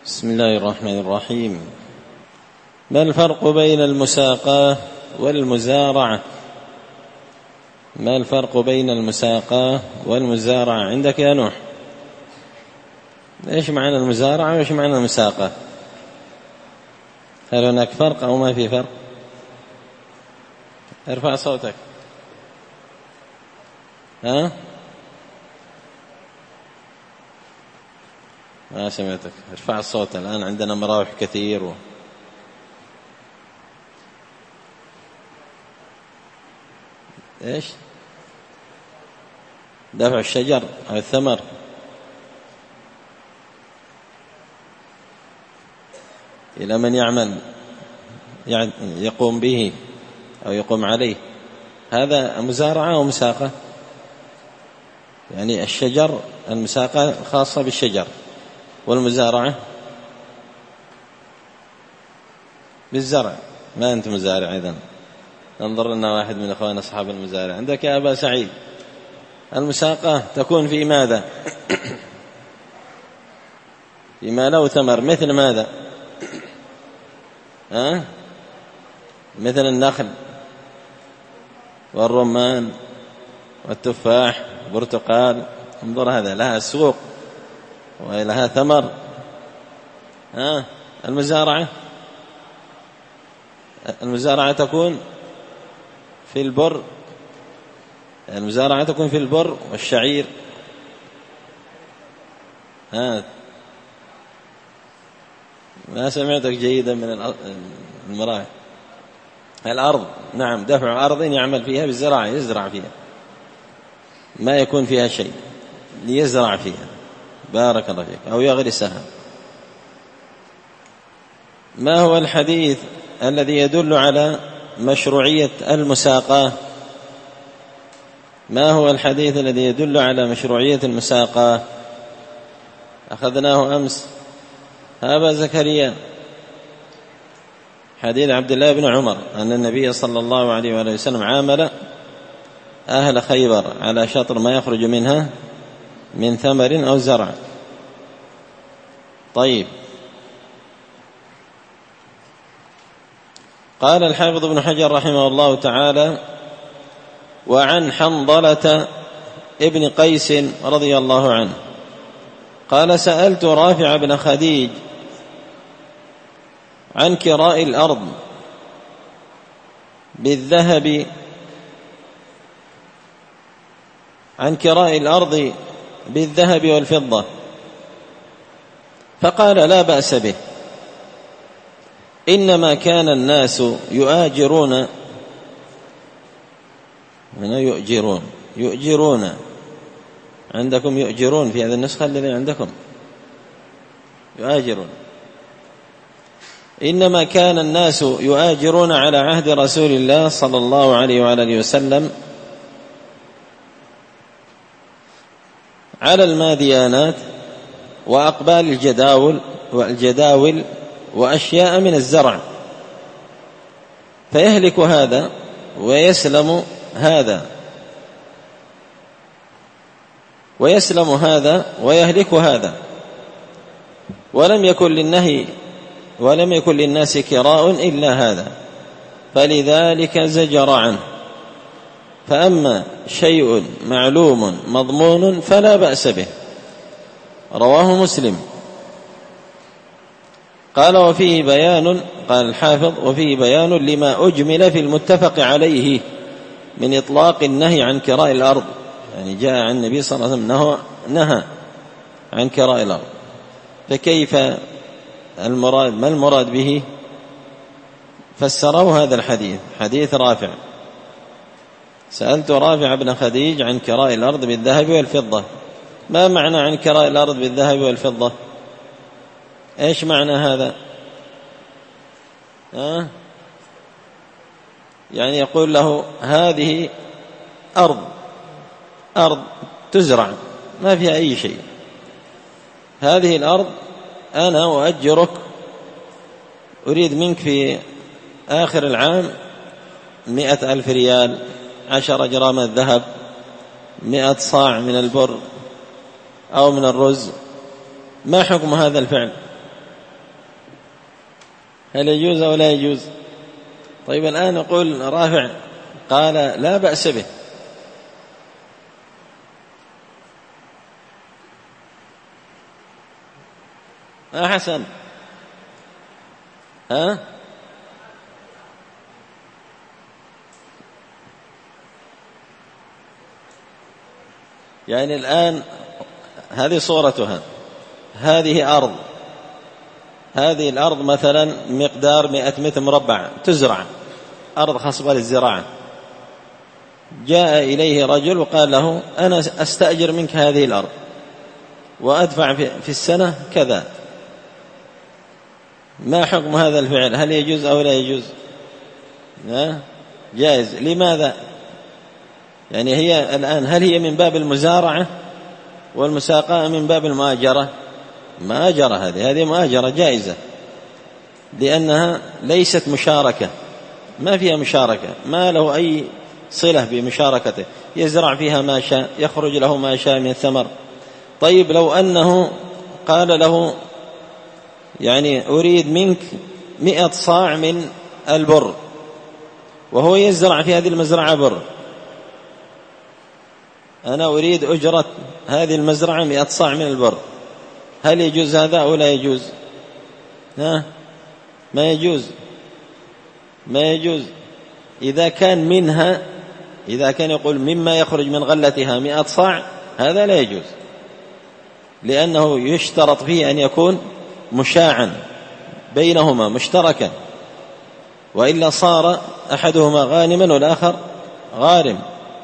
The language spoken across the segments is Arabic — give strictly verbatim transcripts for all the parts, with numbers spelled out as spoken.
بسم الله الرحمن الرحيم. ما الفرق بين المساقاة والمزارعة؟ ما الفرق بين المساقاة والمزارعة عندك يا نوح؟ إيش معنى المزارعة وإيش معنى المساقاة؟ هل هناك فرق أو ما في فرق؟ ارفع صوتك. ها؟ ما سمعتك. ارفع الصوت، الآن عندنا مراوح كثير و... إيش؟ دفع الشجر أو الثمر. إلى من يعمل يعني يقوم به أو يقوم عليه، هذا مزارعة ومساقة. يعني الشجر المساقة خاصة بالشجر، والمزارعة بالزرع. ما أنت مزارع إذن؟ انظر لنا واحد من أخوان أصحاب المزارع. عندك يا أبا سعيد، المساقة تكون في ماذا؟ فيما له ثمر، مثل ماذا؟ ها؟ مثل النخل والرمان والتفاح والبرتقال. انظر، هذا لها سوق ولها ثمر. ها؟ المزارعة المزارعة تكون في البر، المزارعة تكون في البر والشعير. ها؟ ما سمعتك جيدا من المراعي. الأرض، نعم، دفع أرض يعمل فيها بالزراعة، يزرع فيها، ما يكون فيها شيء ليزرع فيها، بارك الله فيك، أو يغرسها. ما هو الحديث الذي يدل على مشروعية المساقاة؟ ما هو الحديث الذي يدل على مشروعية المساقاة؟ أخذناه أمس. أبا زكريا، حديث عبد الله بن عمر أن النبي صلى الله عليه وآله وسلم عامل أهل خيبر على شطر ما يخرج منها من ثمر أو زرع. طيب، قال الحافظ ابن حجر رحمه الله تعالى: وعن حنظلة ابن قيس رضي الله عنه قال: سألت رافع بن خديج عن كراء الأرض بالذهب عن كراء الأرض بالذهب والفضة، فقال: لا بأس به، إنما كان الناس يؤاجرون من يؤجرون يؤجرون عندكم يؤجرون في هذه النسخة الذي عندكم يؤاجرون. إنما كان الناس يؤاجرون على عهد رسول الله صلى الله عليه وآله وسلم على الماديانات وأقبال الجداول والجداول وأشياء من الزرع، فيهلك هذا ويسلم هذا ويسلم هذا ويهلك هذا، ولم يكن للنهي ولم يكن للناس كراء إلا هذا، فلذلك زجر عنه. فأما شيء معلوم مضمون فلا بأس به. رواه مسلم. قال: وفيه بيان، قال الحافظ: وفيه بيان لما أجمل في المتفق عليه من إطلاق النهي عن كراء الأرض. يعني جاء عن النبي صلى الله عليه وسلم نهى عن كراء الأرض، فكيف المراد ما المراد به؟ فسروا هذا الحديث، حديث رافع: سألت رافع بن خديج عن كراء الأرض بالذهب والفضة. ما معنى عن كراء الأرض بالذهب والفضة؟ إيش معنى هذا؟ ها؟ يعني يقول له: هذه أرض أرض تزرع ما فيها أي شيء، هذه الأرض أنا أؤجرك، أريد منك في آخر العام مئة ألف ريال، عشر جرام الذهب، مئة صاع من البر أو من الرز. ما حكم هذا الفعل؟ هل يجوز أو لا يجوز؟ طيب الآن يقول رافع قال لا بأس به. أحسن ها يعني الآن هذه صورتها، هذه أرض، هذه الأرض مثلا مقدار مئة متر مربع تزرع، أرض خصبة للزراعة. جاء إليه رجل وقال له أنا أستأجر منك هذه الأرض وأدفع في السنة كذا، ما حكم هذا الفعل؟ هل يجوز أو لا يجوز؟ جائز. لماذا؟ يعني هي الآن هل هي من باب المزارعة والمساقاة من باب المؤاجرة؟ مؤاجرة، هذه هذه مؤاجرة جائزة، لأنها ليست مشاركة، ما فيها مشاركة، ما له أي صلة بمشاركته، يزرع فيها ما شاء، يخرج له ما شاء من الثمر. طيب لو أنه قال له يعني أريد منك مئة صاع من البر، وهو يزرع في هذه المزرعة بر، أنا أريد أجرة هذه المزرعة مئة صاع من البر، هل يجوز هذا أو لا يجوز؟ ها؟ ما يجوز، ما يجوز. إذا كان منها، إذا كان يقول مما يخرج من غلتها مئة صاع، هذا لا يجوز، لأنه يشترط فيه أن يكون مشاعا بينهما مشتركا، وإلا صار أحدهما غانما والآخر غارم.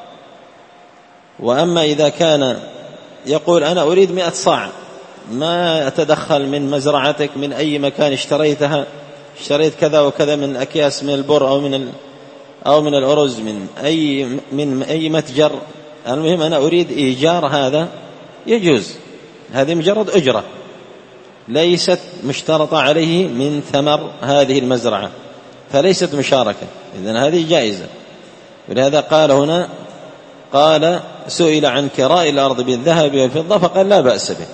وأما إذا كان يقول أنا أريد مئة صاع، ما أتدخل من مزرعتك من أي مكان اشتريتها، اشتريت كذا وكذا من أكياس من البر أو من أو من الأرز من أي من أي متجر، المهم أنا أريد إيجار هذا، يجوز. هذه مجرد أجرة ليست مشترطة عليه من ثمر هذه المزرعة، فليست مشاركة، إذن هذه جائزة. ولهذا قال هنا، قال سئل عن كراء الأرض بالذهب والفضة فقال لا بأس به.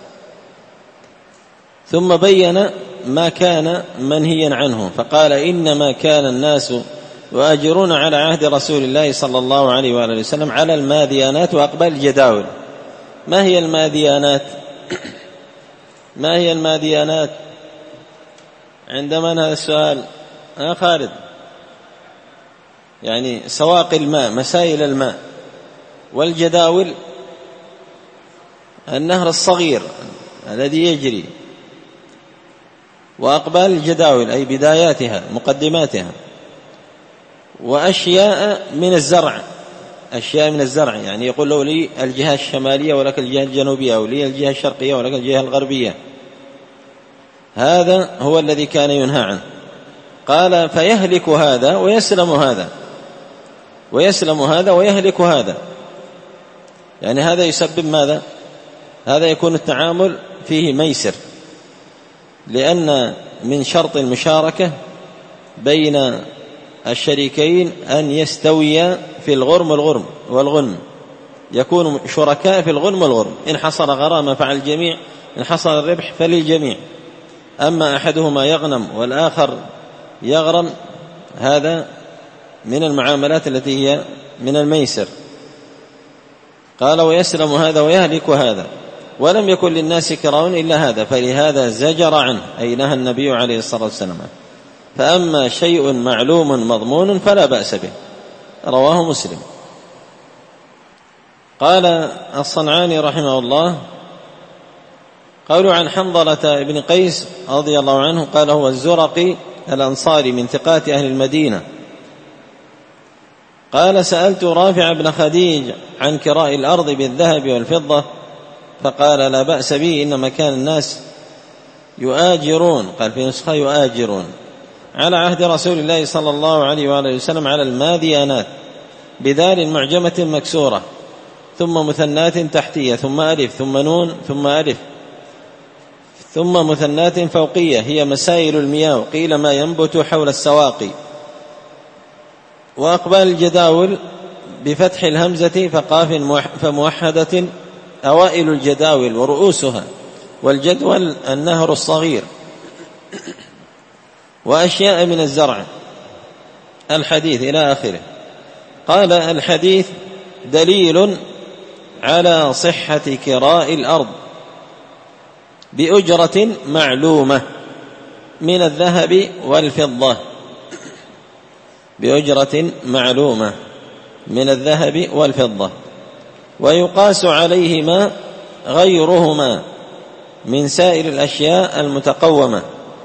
ثم بين ما كان منهيا عنه فقال إنما كان الناس يؤاجرون على عهد رسول الله صلى الله عليه وآله وسلم على الماديانات وأقبال الجداول. ما هي الماديانات؟ ما هي الماديانات؟ عندما هذا السؤال أنا خالد، يعني سواقي الماء، مسائل الماء. والجداول النهر الصغير الذي يجري، وأقبال الجداول أي بداياتها مقدماتها. وأشياء من الزرع، أشياء من الزرع، يعني يقول له لي الجهة الشمالية ولك الجهة الجنوبية، أو لي الجهة الشرقية ولك الجهة الغربية. هذا هو الذي كان ينهى عنه. قال فيهلك هذا ويسلم هذا، ويسلم هذا ويهلك هذا، يعني هذا يسبب ماذا؟ هذا يكون التعامل فيه ميسر، لأن من شرط المشاركة بين الشريكين أن يستويا في الغرم والغرم والغنم، يكونوا شركاء في الغنم والغرم. إن حصل غرامة فعلى الجميع، إن حصل الربح فللجميع. أما أحدهما يغنم والآخر يغرم، هذا من المعاملات التي هي من الميسر. قال ويسلم هذا ويهلك هذا، ولم يكن للناس كراء إلا هذا، فلهذا زجر عنه، أي نهى النبي عليه الصلاة والسلام. فأما شيء معلوم مضمون فلا بأس به. رواه مسلم. قال الصنعاني رحمه الله قالوا عن حنظلة بن قيس رضي الله عنه قال هو الزرقي الأنصاري من ثقات أهل المدينة. قال سألت رافع بن خديج عن كراء الأرض بالذهب والفضة فقال لا بأس به، إنما كان الناس يؤاجرون، قال في نسخة يؤاجرون على عهد رسول الله صلى الله عليه وآله وسلم على الماديانات بذال معجمة مكسورة ثم مثنات تحتية ثم ألف ثم نون ثم ألف ثم مثنات فوقية هي مسائل المياه، قيل ما ينبت حول السواقي. وأقبال الجداول بفتح الهمزة فقاف فموحدة أوائل الجداول ورؤوسها، والجدول النهر الصغير. وأشياء من الزرع الحديث إلى آخره. قال الحديث دليل على صحة كراء الأرض بأجرة معلومة من الذهب والفضة، بأجرة معلومة من الذهب والفضة، ويقاس عليهما غيرهما من سائر الأشياء المتقومة.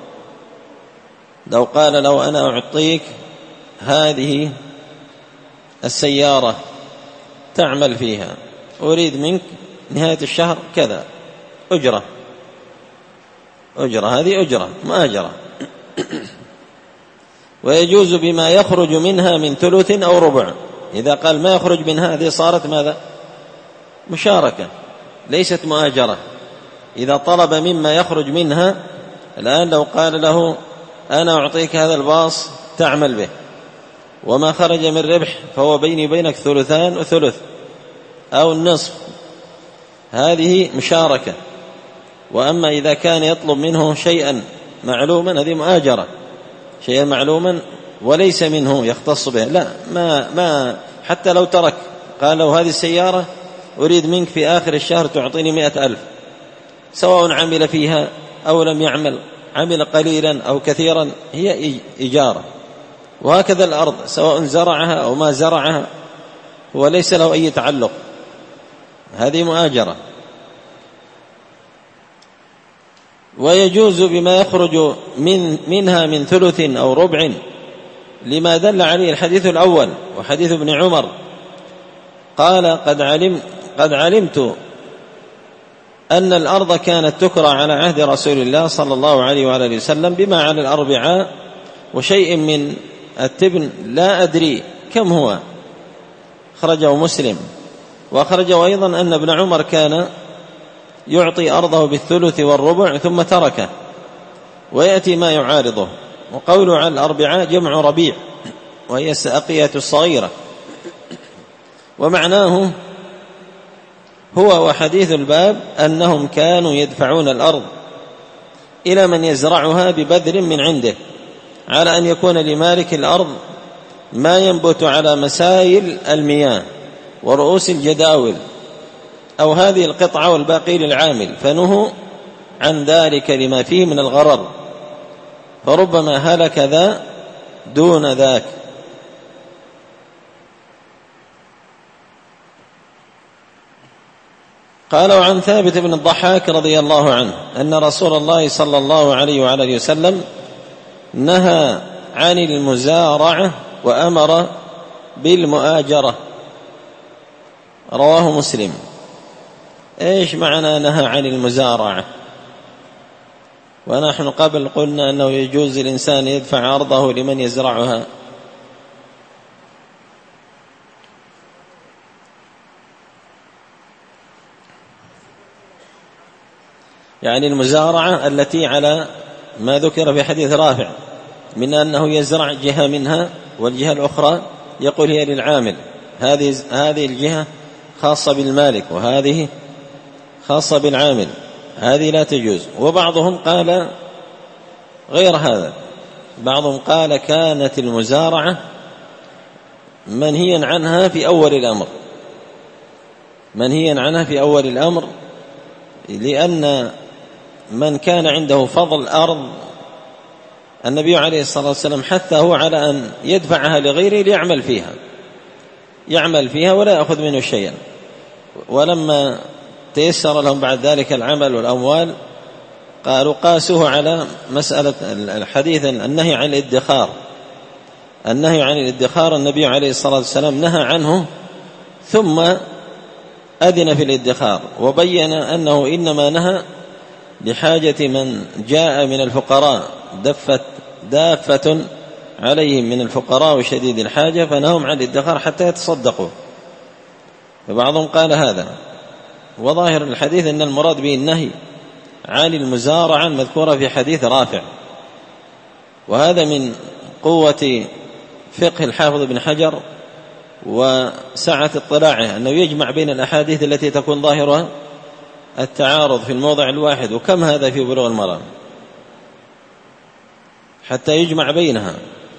لو قال لو أنا أعطيك هذه السيارة تعمل فيها، أريد منك نهاية الشهر كذا، أجرة أجرة هذه أجرة مؤاجرة. ويجوز بما يخرج منها من ثلث أو ربع. إذا قال ما يخرج منها، هذه صارت ماذا؟ مشاركة، ليست مؤاجرة. إذا طلب مما يخرج منها، الآن لو قال له أنا أعطيك هذا الباص تعمل به، وما خرج من ربح فهو بيني وبينك ثلثان وثلث أو النصف، هذه مشاركة. وأما إذا كان يطلب منه شيئا معلوما، هذه مؤاجرة، شيئا معلوما وليس منه يختص به، لا ما ما حتى لو ترك، قال له هذه السيارة أريد منك في آخر الشهر تعطيني مئة ألف، سواء عمل فيها أو لم يعمل، عمل قليلا أو كثيرا، هي إجارة. وهكذا الأرض سواء زرعها أو ما زرعها، هو ليس له أي تعلق، هذه مؤاجرة. ويجوز بما يخرج من منها من ثلث أو ربع، لما دل عليه الحديث الأول وحديث ابن عمر قال قد علم قد علمت أن الأرض كانت تكرى على عهد رسول الله صلى الله عليه وآله وسلم بما على الأربعاء وشيء من التبن، لا أدري كم هو. خرجه مسلم. وأخرجه أيضا أن ابن عمر كان يعطي أرضه بالثلث والربع ثم تركه، ويأتي ما يعارضه. وقوله على الأربعاء جمع ربيع، وهي الساقية الصغيرة. ومعناه هو وحديث الباب أنهم كانوا يدفعون الأرض إلى من يزرعها ببذر من عنده، على أن يكون لمالك الأرض ما ينبت على مسائل المياه ورؤوس الجداول، أو هذه القطعة والباقي للعامل، فنهوا عن ذلك لما فيه من الغرر، فربما هلك ذا دون ذاك. قال وعن ثابت بن الضحاك رضي الله عنه أن رسول الله صلى الله عليه وعلى وسلم نهى عن المزارعة وأمر بالمؤاجرة، رواه مسلم. إيش معنى نهى عن المزارعة؟ ونحن قبل قلنا أنه يجوز الإنسان يدفع أرضه لمن يزرعها. يعني المزارعة التي على ما ذكر في حديث رافع من أنه يزرع جهة منها والجهة الأخرى يقول هي للعامل، هذه هذه الجهة خاصة بالمالك وهذه خاصة بالعامل، هذه لا تجوز. وبعضهم قال غير هذا، بعضهم قال كانت المزارعة منهيا عنها في أول الأمر، منهيا عنها في أول الأمر، لأن من كان عنده فضل أرض النبي عليه الصلاة والسلام حثه على أن يدفعها لغيره ليعمل فيها، يعمل فيها ولا يأخذ منه شيئا. ولما تيسر لهم بعد ذلك العمل والأموال قالوا قاسوه على مسألة الحديث النهي عن الادخار. النهي عن الادخار النبي عليه الصلاة والسلام نهى عنه ثم أذن في الادخار، وبين أنه إنما نهى لحاجة من جاء من الفقراء دفت دافة عليهم من الفقراء وشديد الحاجة، فنههم عن الادخار حتى يتصدقوا. فبعضهم قال هذا، وظاهر الحديث أن المراد به النهي عن المزارعة المذكورة في حديث رافع. وهذا من قوة فقه الحافظ بن حجر وسعة اطلاعه أنه يجمع بين الأحاديث التي تكون ظاهرها التعارض في الموضع الواحد، وكم هذا في بلوغ المرام. حتى يجمع بينها.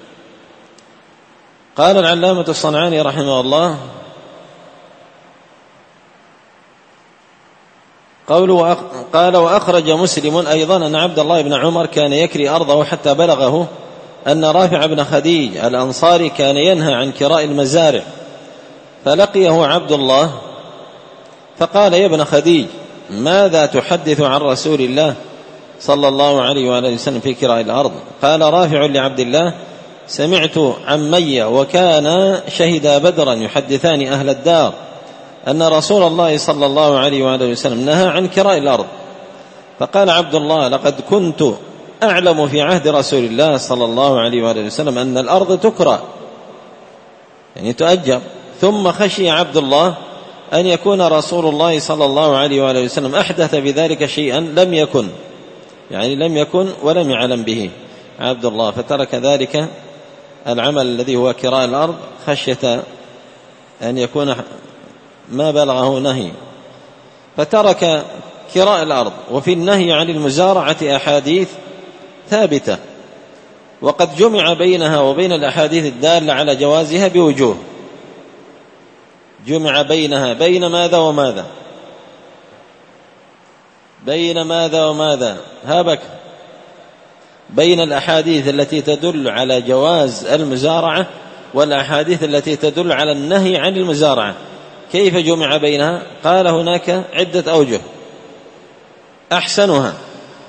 قال العلامة الصنعاني رحمه الله: قوله قال: وأخرج مسلم أيضا أن عبد الله بن عمر كان يكري أرضه حتى بلغه أن رافع بن خديج الأنصاري كان ينهى عن كراء المزارع، فلقيه عبد الله فقال: يا ابن خديج، ماذا تحدث عن رسول الله صلى الله عليه وآله وسلم في كراء الأرض؟ قال رافع لعبد الله: سمعت عمي وكان شهدا بدرا يحدثان أهل الدار أن رسول الله صلى الله عليه وآله وسلم نهى عن كراء الأرض. فقال عبد الله: لقد كنت أعلم في عهد رسول الله صلى الله عليه وآله وسلم أن الأرض تكرى، يعني تؤجر. ثم خشي عبد الله أن يكون رسول الله صلى الله عليه وآله وسلم أحدث بذلك شيئا لم يكن، يعني لم يكن ولم يعلم به عبد الله، فترك ذلك العمل الذي هو كراء الأرض خشية أن يكون ما بلغه نهي، فترك كراء الأرض. وفي النهي عن المزارعة أحاديث ثابتة، وقد جمع بينها وبين الأحاديث الدالة على جوازها بوجوه. جمع بينها بين ماذا وماذا؟ بين ماذا وماذا؟ هابك بين الأحاديث التي تدل على جواز المزارعة والأحاديث التي تدل على النهي عن المزارعة. كيف جمع بينها؟ قال هناك عدة أوجه. أحسنها،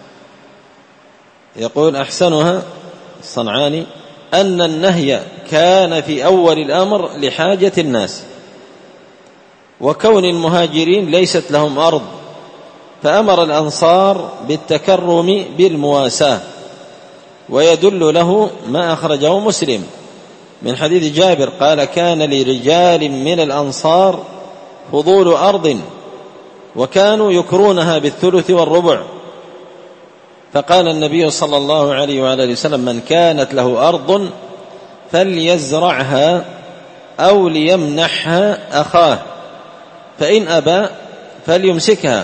يقول أحسنها الصنعاني أن النهي كان في أول الأمر لحاجة الناس، وكون المهاجرين ليست لهم أرض، فأمر الأنصار بالتكرم بالمواساة. ويدل له ما أخرجه مسلم من حديث جابر قال: كان لرجال من الأنصار فضول أرض وكانوا يكرونها بالثلث والربع، فقال النبي صلى الله عليه وآله وسلم: من كانت له أرض فليزرعها أو ليمنحها أخاه، فإن أبى فليمسكها.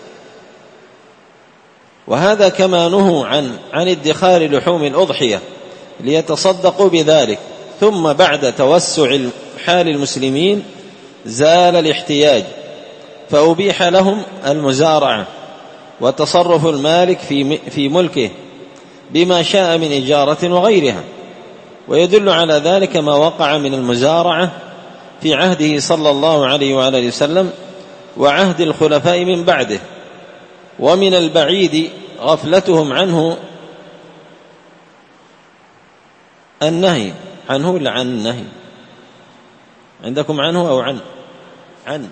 وهذا كما نهوا عن عن ادخار لحوم الأضحية ليتصدقوا بذلك. ثم بعد توسع حال المسلمين زال الاحتياج، فأبيح لهم المزارعة وتصرف المالك في في ملكه بما شاء من إجارة وغيرها. ويدل على ذلك ما وقع من المزارعة في عهده صلى الله عليه وآله وسلم وعهد الخلفاء من بعده. ومن البعيد غفلتهم عنه النهي عنه ولا عن النهي؟ عندكم عنه أو عن عن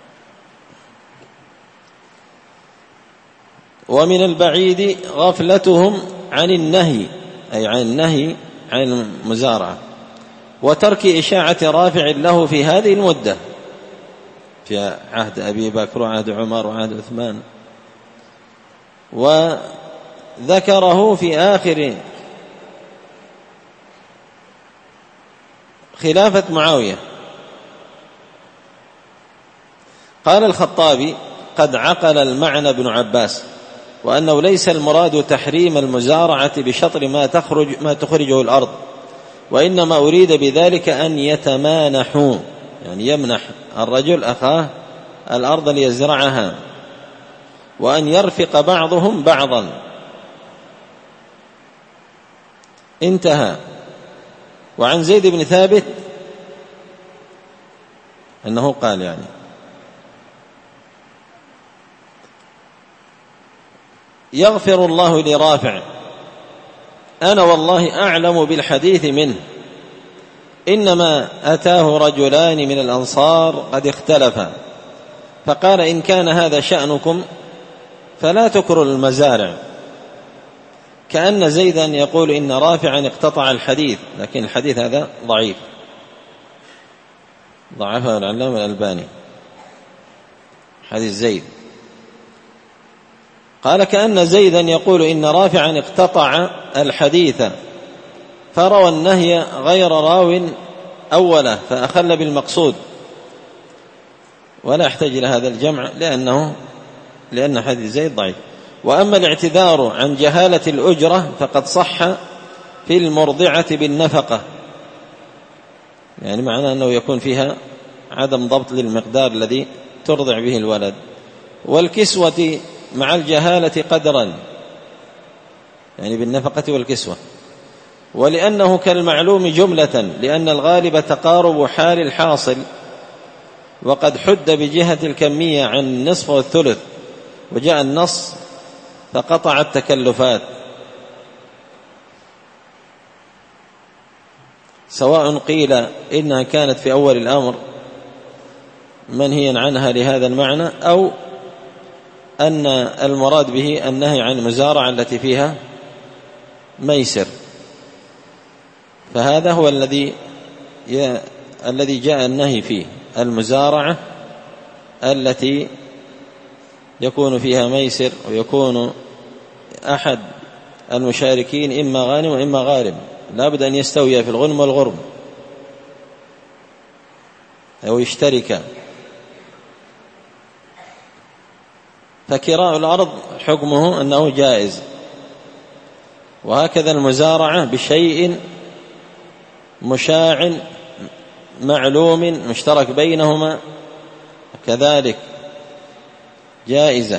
ومن البعيد غفلتهم عن النهي، أي عن النهي عن المزارعة، وترك إشاعة رافع له في هذه المدة، في عهد أبي بكر وعهد عمر وعهد عثمان. وذكره في آخر خلافة معاوية. قال الخطابي: قد عقل المعنى ابن عباس، وأنه ليس المراد تحريم المزارعة بشطر ما تخرج ما تخرجه الأرض، وإنما أريد بذلك أن يتمانحوا، يعني يمنح الرجل أخاه الأرض ليزرعها، وأن يرفق بعضهم بعضا. انتهى. وعن زيد بن ثابت أنه قال يعني يغفر الله لرافع، أنا والله أعلم بالحديث منه، إنما أتاه رجلان من الأنصار قد اختلفا، فقال: إن كان هذا شأنكم فلا تكروا المزارع. كأن زيدا يقول إن رافعا اقتطع الحديث، لكن الحديث هذا ضعيف، ضعفه العلامة الألباني حديث زيد. قال: كأن زيدا يقول إن رافعا اقتطع الحديث فروى النهي غير راو أوله فأخل بالمقصود، ولا يحتاج إلى هذا الجمع لأنه لأن حديث زيد ضعيف. وأما الاعتذار عن جهالة الأجرة فقد صح في المرضعة بالنفقة، يعني معناه أنه يكون فيها عدم ضبط للمقدار الذي ترضع به الولد. والكسوة مع الجهالة قدرا، يعني بالنفقة والكسوة. ولأنه كالمعلوم جملة، لأن الغالب تقارب حال الحاصل، وقد حد بجهة الكمية عن النصف والثلث، وجاء النص فقطع التكلفات، سواء قيل إنها كانت في أول الأمر منهيا عنها لهذا المعنى، أو أن المراد به النهي عن المزارعة التي فيها ميسر. فهذا هو الذي الذي جاء النهي فيه، المزارعة التي يكون فيها ميسر، ويكون أحد المشاركين إما غانم وإما غارم، لا بد أن يستوي في الغنم والغرم أو يشترك. فكراء الأرض حكمه أنه جائز، وهكذا المزارعة بشيء مشاع معلوم مشترك بينهما كذلك جائزة.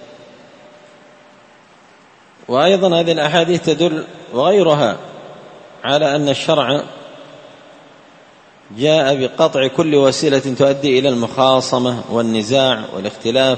وأيضا هذه الأحاديث تدل وغيرها على أن الشرع جاء بقطع كل وسيلة تؤدي إلى المخاصمة والنزاع والاختلاف.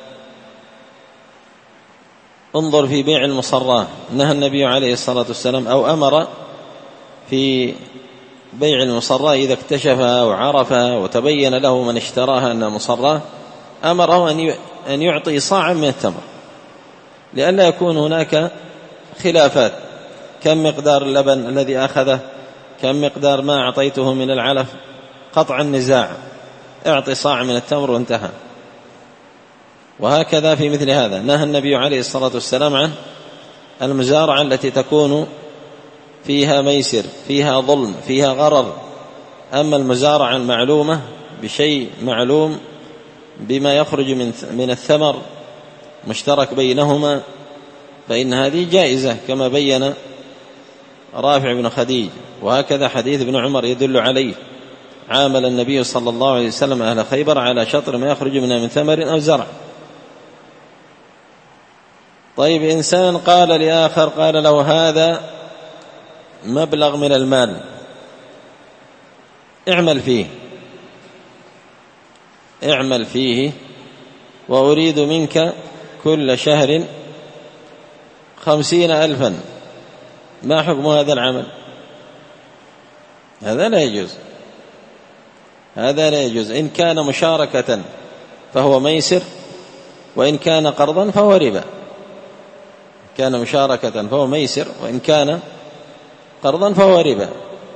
انظر في بيع المصراه، نهى النبي عليه الصلاة والسلام أو أمر في بيع المصراه إذا اكتشفها وعرفها وتبين له من اشتراها أنها مصراه، أمره أن يعطي صاعا من التمر، لئلا يكون هناك خلافات: كم مقدار اللبن الذي أخذه، كم مقدار ما أعطيته من العلف، قطع النزاع، اعطي صاع من التمر وانتهى. وهكذا في مثل هذا نهى النبي عليه الصلاة والسلام عن المزارعة التي تكون فيها ميسر، فيها ظلم، فيها غرر. أما المزارعة المعلومة بشيء معلوم بما يخرج من الثمر مشترك بينهما، فإن هذه جائزة كما بين رافع بن خديج. وهكذا حديث ابن عمر يدل عليه: عامل النبي صلى الله عليه وسلم أهل خيبر على شطر ما يخرج منها من ثمر أو زرع. طيب، إنسان قال لآخر، قال له: هذا مبلغ من المال، اعمل فيه اعمل فيه وأريد منك كل شهر خمسين ألفا، ما حكم هذا العمل؟ هذا لا يجوز، هذا لا يجوز. إن كان مشاركة فهو ميسر، وإن كان قرضا فهو ربا. كان مشاركة فهو ميسر، وإن كان قرضا فهو ربا.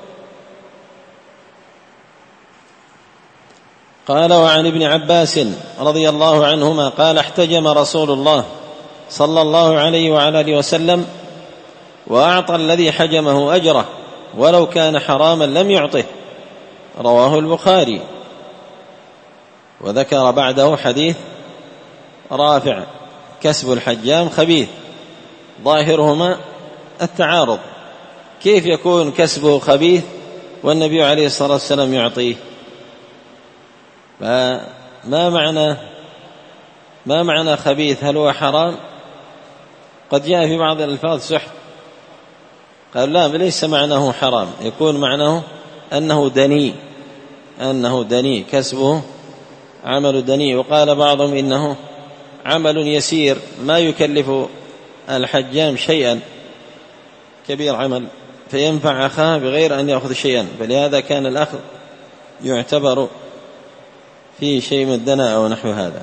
قال: وعن ابن عباس رضي الله عنهما قال: احتجم رسول الله صلى الله عليه وعلى آله وسلم، وأعطى الذي حجمه أجره، ولو كان حراما لم يعطه. رواه البخاري. وذكر بعده حديث رافع: كسب الحجام خبيث. ظاهرهما التعارض، كيف يكون كسبه خبيث والنبي عليه الصلاة والسلام يعطيه؟ فما معنى ما معنى خبيث؟ هل هو حرام؟ قد جاء في بعض الألفاظ سحت، قال لا، ليس معناه حرام، يكون معناه أنه دني أنه دني كسبه عمل دني. وقال بعضهم إنه عمل يسير ما يكلف الحجام شيئا، كبير عمل فينفع أخاه بغير أن يأخذ شيئا، فلهذا كان الأخذ يعتبر فيه شيء من الدناء أو نحو هذا.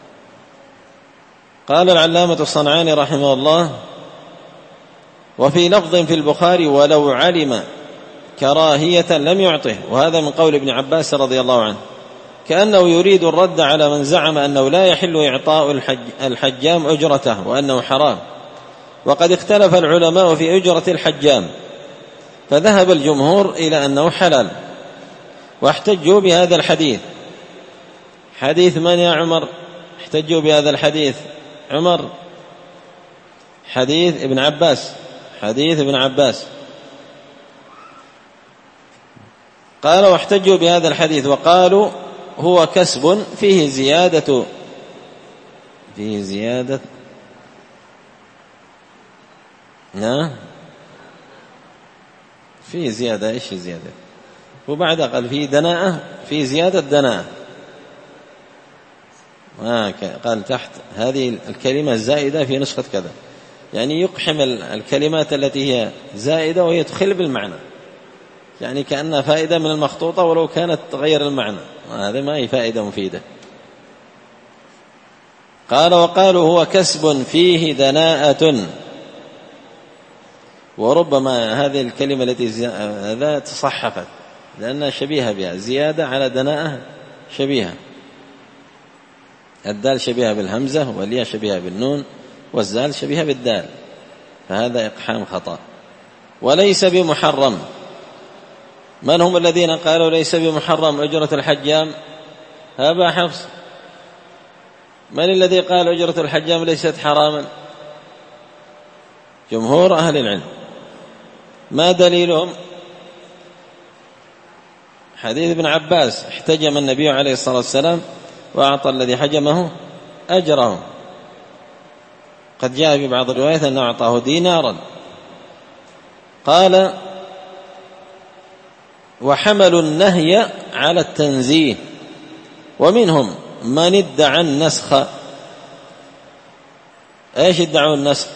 قال العلامة الصنعاني رحمه الله: وفي لفظ في البخاري: ولو علم كراهية لم يعطه. وهذا من قول ابن عباس رضي الله عنه، كأنه يريد الرد على من زعم أنه لا يحل إعطاء الحج الحجام أجرته وأنه حرام. وقد اختلف العلماء في أجرة الحجام، فذهب الجمهور إلى أنه حلال، واحتجوا بهذا الحديث. حديث من يا عمر؟ احتجوا بهذا الحديث عمر؟ حديث ابن عباس حديث ابن عباس قال واحتجوا بهذا الحديث وقالوا هو كسب فيه زيادة فيه زيادة نعم فيه زيادة. إيش زيادة؟ وبعد قال فيه دناءة، فيه زيادة دناءة. آه قال تحت هذه الكلمة الزائدة في نسخة كذا، يعني يقحم الكلمات التي هي زائدة وهي تخل بالمعنى، يعني كأنها فائدة من المخطوطة ولو كانت تغير المعنى، هذا ما هي فائدة مفيدة. قال وقالوا هو كسب فيه دناءة، وربما هذه الكلمة التي هذا تصحفت لأنها شبيهة بها، زيادة على دناءة شبيهة، الدال شبيهة بالهمزة والياء شبيهة بالنون والزال شبيهة بالدال، فهذا إقحام خطأ. وليس بمحرم. من هم الذين قالوا ليس بمحرم أجرة الحجام؟ أبا حفص. من الذي قال أجرة الحجام ليست حراما؟ جمهور أهل العلم. ما دليلهم؟ حديث ابن عباس احتجم النبي عليه الصلاة والسلام وأعطى الذي حجمه أجره. قد جاء في بعض الروايات أنه أعطاه دينارا. قال وحملوا النهي على التنزيه، ومنهم من ادعى النسخ. ايش ادعوا النسخ؟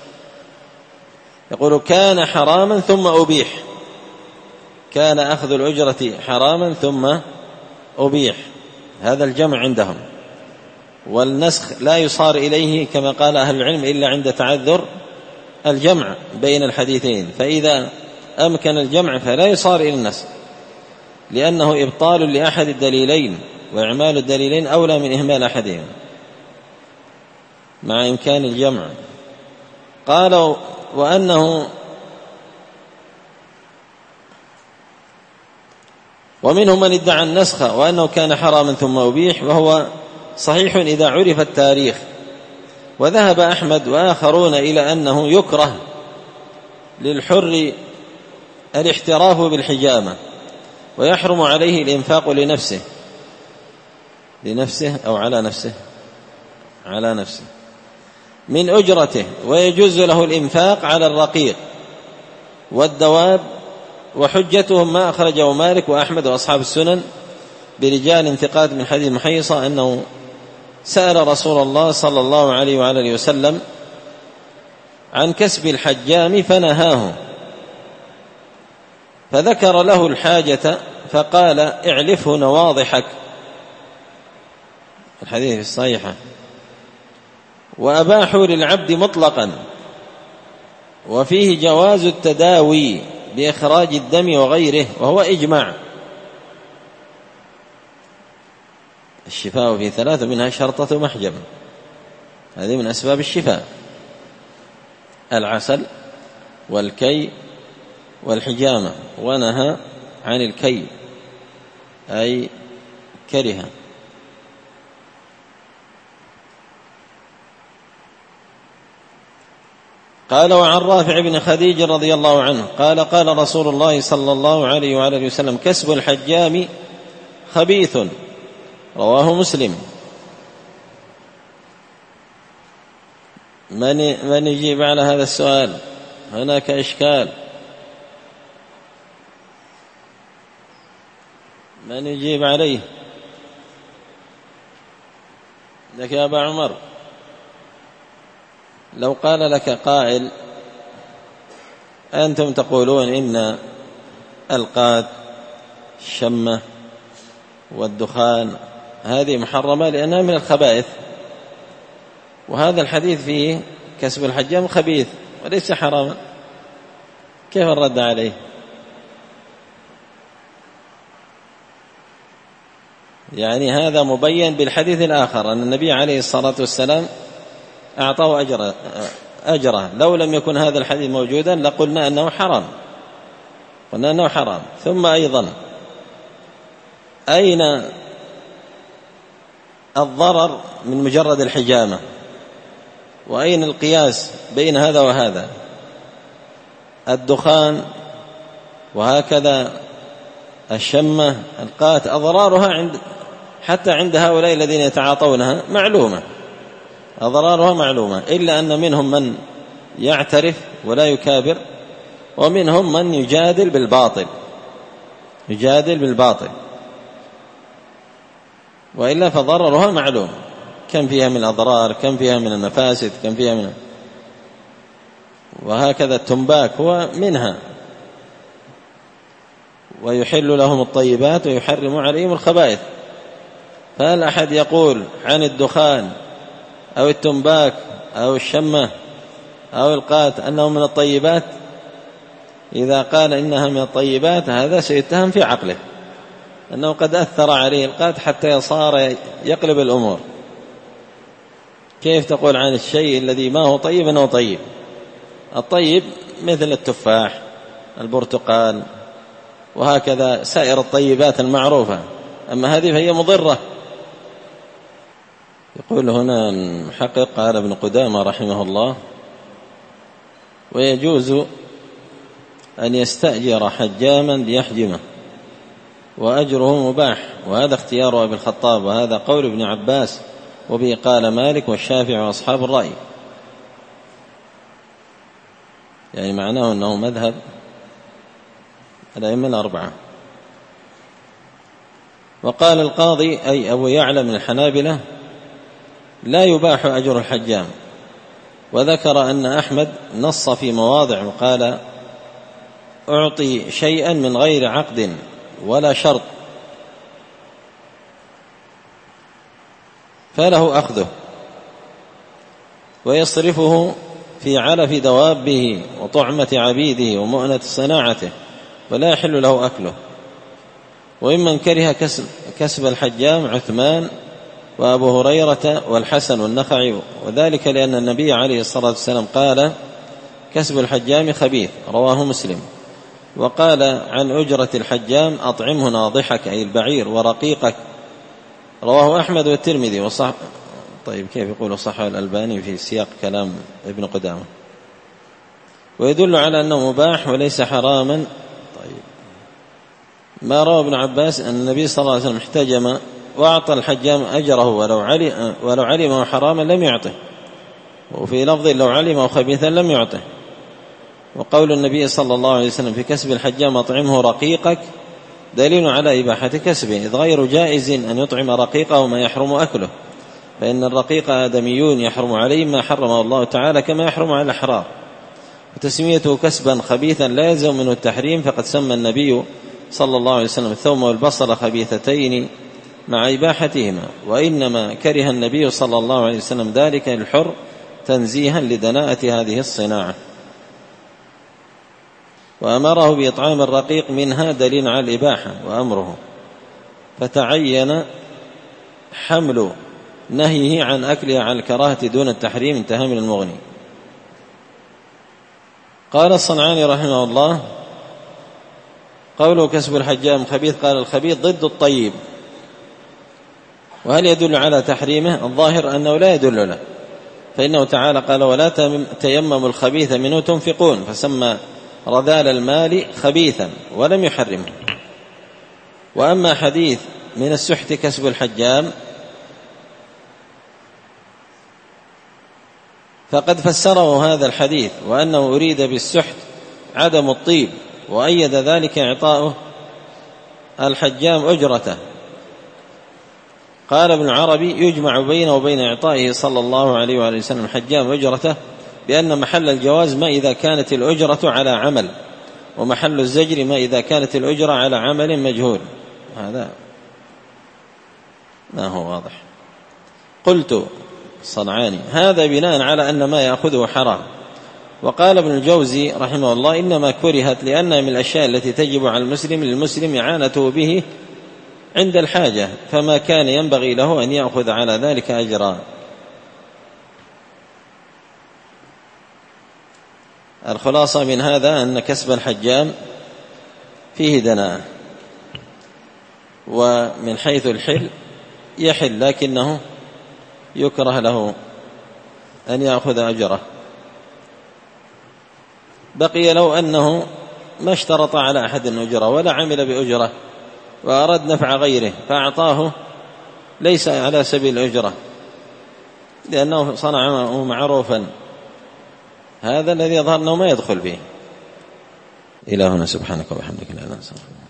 يقول كان حراما ثم أبيح، كان أخذ الأجرة حراما ثم أبيح، هذا الجمع عندهم. والنسخ لا يصار إليه كما قال أهل العلم إلا عند تعذر الجمع بين الحديثين، فإذا أمكن الجمع فلا يصار إلى النسخ، لأنه إبطال لأحد الدليلين، وإعمال الدليلين أولى من إهمال أحدهم مع إمكان الجمع. قالوا وأنه ومنهم من ادعى النسخ وأنه كان حراما ثم أبيح، وهو صحيح إذا عرف التاريخ. وذهب أحمد وآخرون إلى أنه يكره للحر الاحتراف بالحجامة، ويحرم عليه الإنفاق لنفسه لنفسه أو على نفسه على نفسه من أجرته، ويجوز له الإنفاق على الرقيق والدواب. وحجتهم ما أخرجه مالك وأحمد وأصحاب السنن برجال انتقاد من حديث محيصة أنه سأل رسول الله صلى الله عليه وعلى اله وسلم عن كسب الحجام فنهاه، فذكر له الحاجة فقال اعلفه نواضحك، الحديث الصحيحة. وأباحوا للعبد مطلقا، وفيه جواز التداوي بإخراج الدم وغيره، وهو إجماع. الشفاء في ثلاثة، منها شرطة محجم، هذه من أسباب الشفاء: العسل والكي والحجامة. ونهى عن الكي أي كره. قال وعن رافع بن خديج رضي الله عنه قال قال رسول الله صلى الله عليه وعلى وسلم كسب الحجام خبيث، رواه مسلم. من من يجيب على هذا السؤال؟ هناك إشكال، من يجيب عليه؟ لك يا أبا عمر. لو قال لك قائل أنتم تقولون إن القات الشمة والدخان هذه محرمة لأنها من الخبائث، وهذا الحديث فيه كسب الحجام خبيث وليس حراما، كيف الرد عليه؟ يعني هذا مبين بالحديث الآخر أن النبي عليه الصلاة والسلام أعطاه أجر أجره. لو لم يكن هذا الحديث موجودا لقلنا أنه حرام، قلنا أنه حرام. ثم أيضا أين الضرر من مجرد الحجامة؟ وأين القياس بين هذا وهذا؟ الدخان وهكذا الشمة القات أضرارها عند حتى عند هؤلاء الذين يتعاطونها معلومة، أضرارها معلومة، إلا أن منهم من يعترف ولا يكابر، ومنهم من يجادل بالباطل يجادل بالباطل وإلا فضررها معلوم، كم فيها من الأضرار، كم فيها من المفاسد، كم فيها من، وهكذا التنباك هو منها، ويحل لهم الطيبات ويحرم عليهم الخبائث. فهل أحد يقول عن الدخان أو التنباك أو الشمة أو القات أنه من الطيبات؟ إذا قال إنها من الطيبات هذا سيتهم في عقله أنه قد أثر عليه القات حتى صار يقلب الأمور. كيف تقول عن الشيء الذي ما هو طيب أنه طيب؟ الطيب مثل التفاح، البرتقال، وهكذا سائر الطيبات المعروفة، أما هذه فهي مضرة. يقول هنا المحقق قال ابن قدامة رحمه الله: ويجوز أن يستأجر حجاما ليحجمه وأجره مباح، وهذا اختيار أبي الخطاب، وهذا قول ابن عباس، وبه قال مالك والشافعي وأصحاب الرأي. يعني معناه أنه مذهب الأئمة الأربعة. وقال القاضي أي أبو يعلى من الحنابلة: لا يباح أجر الحجام. وذكر أن أحمد نص في مواضع وقال: أعطي شيئا من غير عقد ولا شرط فله أخذه، ويصرفه في علف دوابه وطعمة عبيده ومؤنة صناعته، ولا يحل له أكله. وممن كره كسب, كسب الحجام عثمان وأبو هريرة والحسن والنخعي، وذلك لأن النبي عليه الصلاة والسلام قال: كسب الحجام خبيث، رواه مسلم. وقال عن أجرة الحجام: أطعمه ناضحك أي البعير ورقيقك، رواه أحمد والترمذي وصح. طيب كيف يقول صح الألباني في سياق كلام ابن قدامة؟ ويدل على أنه مباح وليس حراما. طيب ما روى ابن عباس أن النبي صلى الله عليه وسلم احتجم وأعطى الحجام أجره ولو علم ولو علمه حراما لم يعطه، وفي لفظ لو علمه خبيثا لم يعطه. وقول النبي صلى الله عليه وسلم في كسب الحجام: أطعمه رقيقك، دليل على إباحة كسبه، إذ غير جائز أن يطعم رقيقه ما يحرم أكله، فإن الرقيق آدميون يحرم عليهم ما حرمه الله تعالى كما يحرم على الأحرار. وتسميته كسبا خبيثا لا يلزم منه التحريم، فقد سمى النبي صلى الله عليه وسلم الثوم والبصل خبيثتين مع إباحتهما، وإنما كره النبي صلى الله عليه وسلم ذلك للحر تنزيها لدناءة هذه الصناعة، وأمره بإطعام الرقيق منها دليل على الإباحة وأمره، فتعين حمل نهيه عن أكلها عن الكراهة دون التحريم. انتهى من المغني. قال الصنعاني رحمه الله: قوله كسب الحجام خبيث، قال الخبيث ضد الطيب. وهل يدل على تحريمه؟ الظاهر أنه لا يدل له، فإنه تعالى قال: ولا تيمموا الخبيث منه تنفقون، فسمى رذال المال خبيثا ولم يحرمه. وأما حديث من السحت كسب الحجام فقد فسره هذا الحديث وأنه أريد بالسحت عدم الطيب، وأيد ذلك إعطاؤه الحجام أجرته. قال ابن عربي: يجمع بينه وبين إعطائه صلى الله عليه وآله وسلم الحجام أجرته بأن محل الجواز ما إذا كانت الأجرة على عمل، ومحل الزجر ما إذا كانت الأجرة على عمل مجهول. هذا ما هو واضح. قلت صنعاني: هذا بناء على أن ما يأخذه حرام. وقال ابن الجوزي رحمه الله: إنما كرهت لأنها من الأشياء التي تجب على المسلم للمسلم إعانته به عند الحاجة، فما كان ينبغي له أن يأخذ على ذلك أجرا. الخلاصة من هذا أن كسب الحجام فيه دناءة، ومن حيث الحل يحل، لكنه يكره له أن يأخذ أجره. بقي لو أنه ما اشترط على أحد أجره ولا عمل بأجره وأراد نفع غيره فأعطاه ليس على سبيل الأجرة لأنه صنعه معروفا، هذا الذي يظهر أنه ما يدخل فيه. إلى هنا، سبحانك وبحمدك لا إله إلا أنت.